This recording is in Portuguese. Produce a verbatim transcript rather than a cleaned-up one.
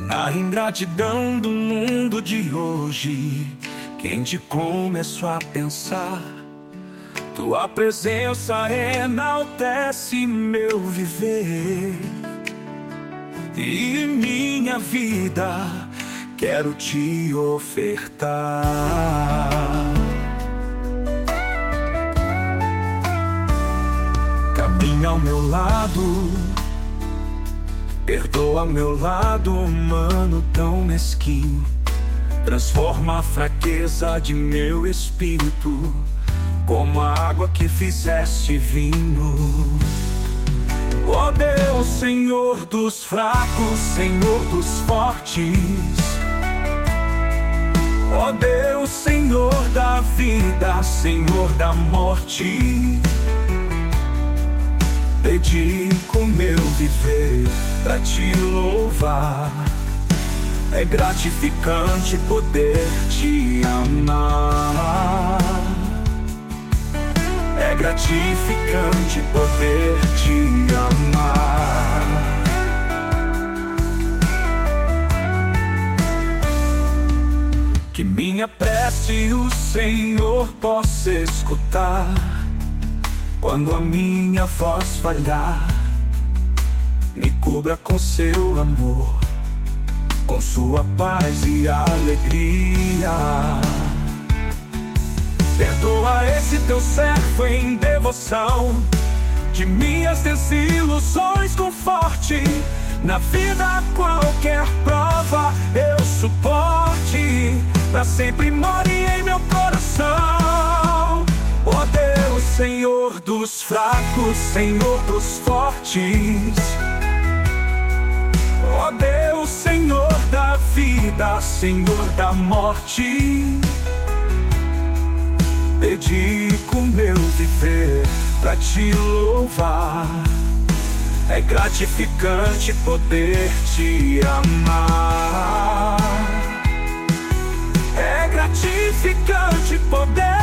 A ingratidão do mundo de hoje, quem te começou a pensar? Tua presença enaltece meu viver, e minha vida quero te ofertar. Caminha ao meu lado, perdoa meu lado humano tão mesquinho, transforma a fraqueza de meu espírito como a água que fizeste vinho. Ó Deus, Senhor dos fracos, Senhor dos fortes. Ó Deus, Senhor da vida, Senhor da morte. Dedico meu viver pra te louvar. É gratificante poder te amar. É gratificante poder te amar. Que minha prece o Senhor possa escutar. Quando a minha voz falhar, me cubra com seu amor, com sua paz e alegria. Perdoa esse teu servo em devoção, de minhas desilusões conforte. Na vida qualquer prova eu suporte, pra sempre more em meu coração. Ó Deus, Senhor dos fracos, Senhor dos fortes. Ó Deus, Senhor da vida, Senhor da morte. Dedico meu viver pra te louvar. É gratificante poder te amar. É gratificante poder